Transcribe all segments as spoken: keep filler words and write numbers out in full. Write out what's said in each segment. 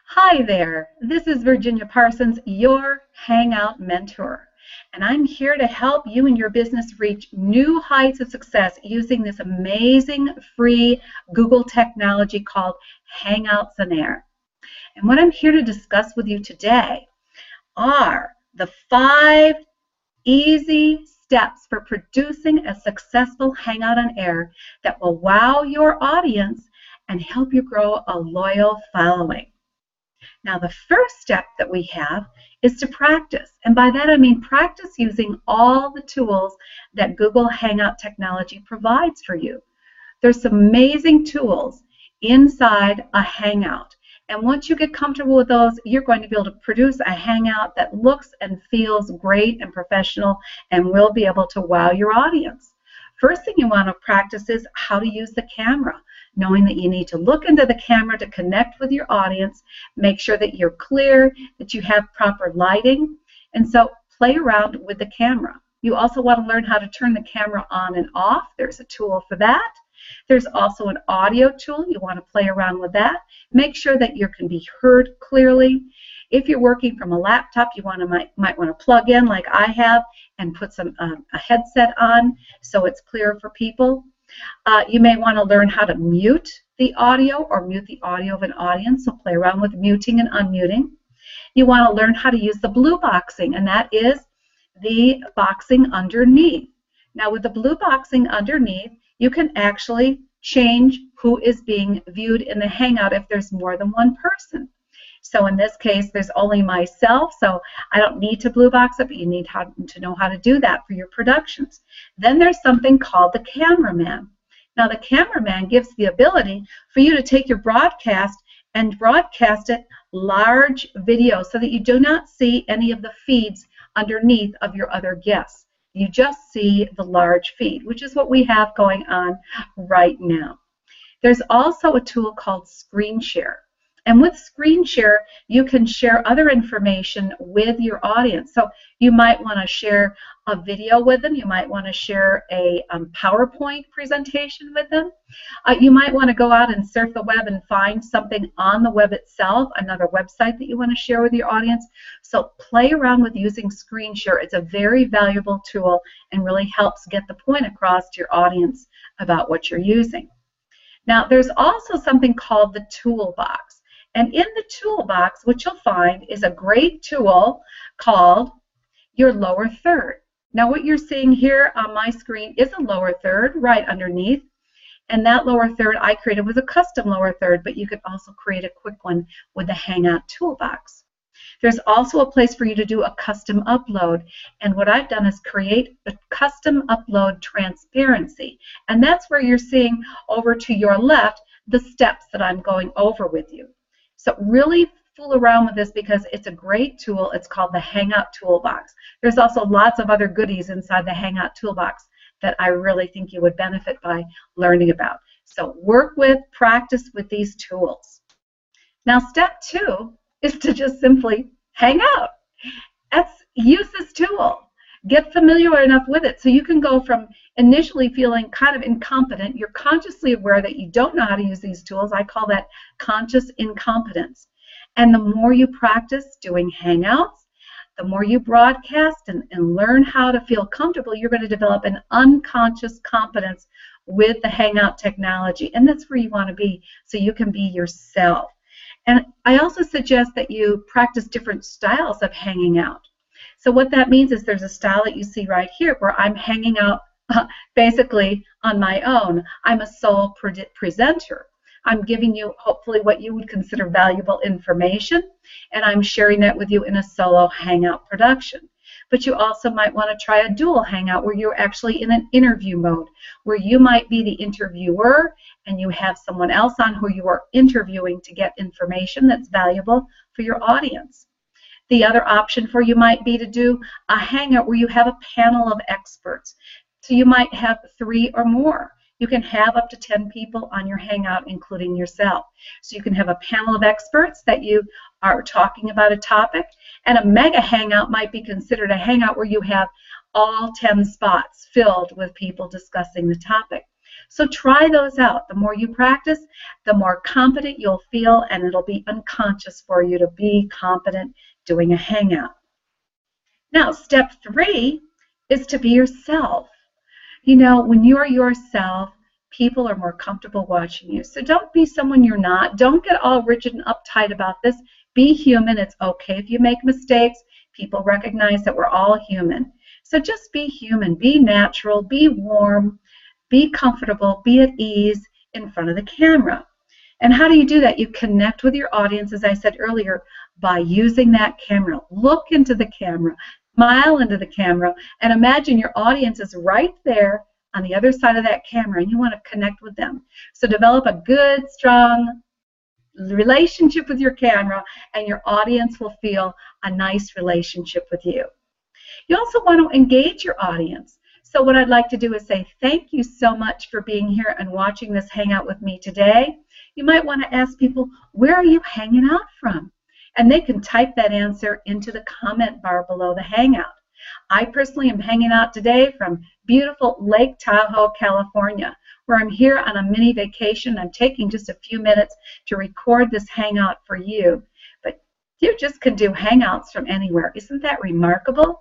Hi there, this is Virginia Parsons, your Hangout mentor, and I'm here to help you and your business reach new heights of success using this amazing free Google technology called Hangouts on Air. And what I'm here to discuss with you today are the five easy steps for producing a successful Hangout on Air that will wow your audience and help you grow a loyal following. Now, the first step that we have is to practice. And by that, I mean practice using all the tools that Google Hangout technology provides for you. There's some amazing tools inside a Hangout. And once you get comfortable with those, you're going to be able to produce a Hangout that looks and feels great and professional and will be able to wow your audience. First thing you want to practice is how to use the camera, knowing that you need to look into the camera to connect with your audience, make sure that you're clear, that you have proper lighting, and so play around with the camera. You also want to learn how to turn the camera on and off. There's a tool for that. There's also an audio tool. You want to play around with that. Make sure that you can be heard clearly. If you're working from a laptop, you want to might, might want to plug in like I have and put some um, a headset on so it's clear for people. Uh, you may want to learn how to mute the audio or mute the audio of an audience, so play around with muting and unmuting. You want to learn how to use the blue boxing, and that is the boxing underneath. Now with the blue boxing underneath, you can actually change who is being viewed in the Hangout if there's more than one person. So in this case, there's only myself, so I don't need to blue box it, but you need how, to know how to do that for your productions. Then there's something called the cameraman. Now the cameraman gives the ability for you to take your broadcast and broadcast it large video so that you do not see any of the feeds underneath of your other guests. You just see the large feed, which is what we have going on right now. There's also a tool called Screen Share. And with Screen Share, you can share other information with your audience. So you might want to share a video with them. You might want to share a um, PowerPoint presentation with them. Uh, you might want to go out and surf the web and find something on the web itself, another website that you want to share with your audience. So play around with using Screen Share. It's a very valuable tool and really helps get the point across to your audience about what you're using. Now, there's also something called the Toolbox. And in the toolbox, what you'll find is a great tool called your lower third. Now what you're seeing here on my screen is a lower third right underneath. And that lower third I created was a custom lower third, but you could also create a quick one with the Hangout toolbox. There's also a place for you to do a custom upload. And what I've done is create a custom upload transparency. And that's where you're seeing over to your left the steps that I'm going over with you. So really fool around with this because it's a great tool. It's called the Hangout Toolbox. There's also lots of other goodies inside the Hangout Toolbox that I really think you would benefit by learning about. So work with, practice with these tools. Now step two is to just simply hang out. That's, use this tool. Get familiar enough with it so you can go from initially feeling kind of incompetent. You're consciously aware that you don't know how to use these tools. I call that conscious incompetence. And the more you practice doing Hangouts, the more you broadcast and, and learn how to feel comfortable, you're going to develop an unconscious competence with the Hangout technology. And that's where you want to be so you can be yourself. And I also suggest that you practice different styles of hanging out. So what that means is there's a style that you see right here where I'm hanging out uh, basically on my own. I'm a solo pre presenter. I'm giving you hopefully what you would consider valuable information, and I'm sharing that with you in a solo Hangout production. But you also might want to try a dual Hangout where you're actually in an interview mode, where you might be the interviewer and you have someone else on who you are interviewing to get information that's valuable for your audience. The other option for you might be to do a Hangout where you have a panel of experts. So you might have three or more. You can have up to ten people on your Hangout, including yourself. So you can have a panel of experts that you are talking about a topic, and a mega Hangout might be considered a Hangout where you have all ten spots filled with people discussing the topic. So try those out. The more you practice, the more confident you'll feel, and it'll be unconscious for you to be confident doing a hangout. Now, step three is to be yourself. You know, when you're yourself, people are more comfortable watching you. So don't be someone you're not. Don't get all rigid and uptight about this. Be human. It's okay if you make mistakes. People recognize that we're all human. So just be human. Be natural. Be warm. Be comfortable. Be at ease in front of the camera. And how do you do that? You connect with your audience, as I said earlier, by using that camera. Look into the camera. Smile into the camera. And imagine your audience is right there on the other side of that camera, and you want to connect with them. So develop a good, strong relationship with your camera, and your audience will feel a nice relationship with you. You also want to engage your audience. So what I'd like to do is say thank you so much for being here and watching this hangout with me today. You might want to ask people, where are you hanging out from? And they can type that answer into the comment bar below the hangout. I personally am hanging out today from beautiful Lake Tahoe, California, where I'm here on a mini vacation. I'm taking just a few minutes to record this hangout for you. But you just can do hangouts from anywhere. Isn't that remarkable?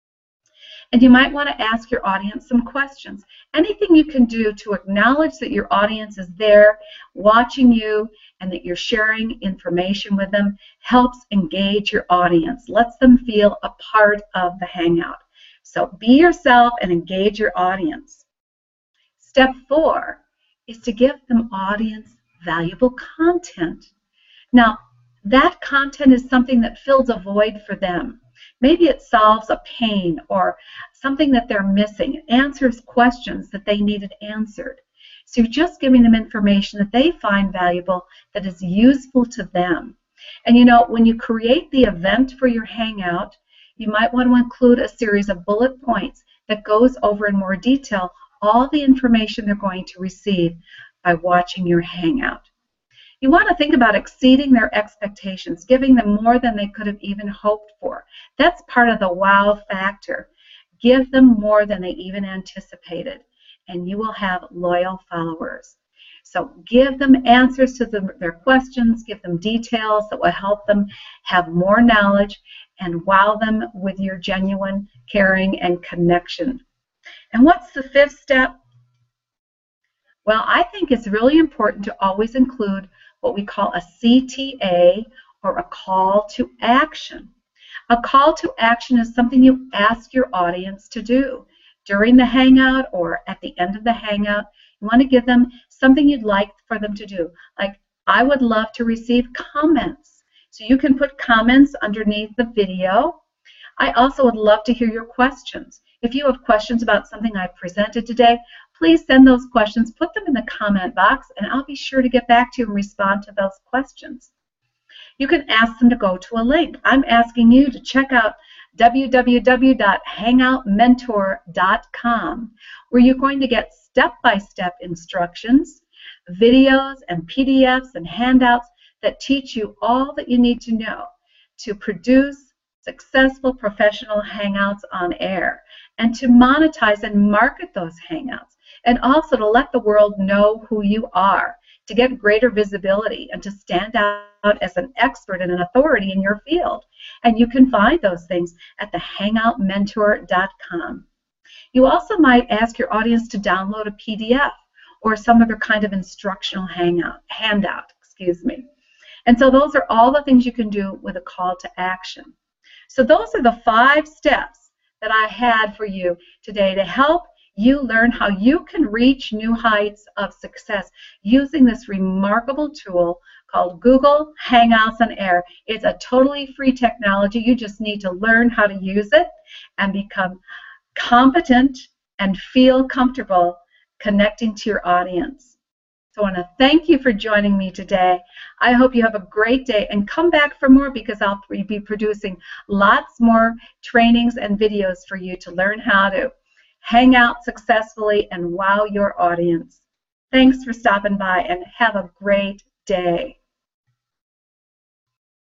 And you might want to ask your audience some questions. Anything you can do to acknowledge that your audience is there watching you and that you're sharing information with them helps engage your audience, lets them feel a part of the hangout. So be yourself and engage your audience. Step four is to give them audience valuable content. Now, that content is something that fills a void for them. Maybe it solves a pain or something that they're missing. It answers questions that they needed answered. So you're just giving them information that they find valuable, that is useful to them. And you know, when you create the event for your hangout, you might want to include a series of bullet points that goes over in more detail all the information they're going to receive by watching your hangout. You want to think about exceeding their expectations, giving them more than they could have even hoped for. That's part of the wow factor. Give them more than they even anticipated, and you will have loyal followers. So give them answers to the, their questions, give them details that will help them have more knowledge, and wow them with your genuine caring and connection. And what's the fifth step? Well, I think it's really important to always include what we call a C T A, or a call to action. A call to action is something you ask your audience to do during the hangout or at the end of the hangout. You want to give them something you'd like for them to do. Like, I would love to receive comments. So you can put comments underneath the video. I also would love to hear your questions. If you have questions about something I presented today, please send those questions, put them in the comment box, and I'll be sure to get back to you and respond to those questions. You can ask them to go to a link. I'm asking you to check out w w w dot hangout mentor dot com, where you're going to get step-by-step instructions, videos, and P D Fs and handouts that teach you all that you need to know to produce successful professional hangouts on air, and to monetize and market those hangouts, and also to let the world know who you are, to get greater visibility, and to stand out as an expert and an authority in your field. And you can find those things at the hangout mentor dot com. You also might ask your audience to download a P D F or some other kind of instructional hangout, handout, excuse me. And so those are all the things you can do with a call to action. So those are the five steps that I had for you today to help you learn how you can reach new heights of success using this remarkable tool called Google Hangouts on Air. It's a totally free technology. You just need to learn how to use it and become competent and feel comfortable connecting to your audience. So I want to thank you for joining me today. I hope you have a great day, and come back for more, because I'll be producing lots more trainings and videos for you to learn how to hang out successfully and wow your audience. Thanks for stopping by, and have a great day.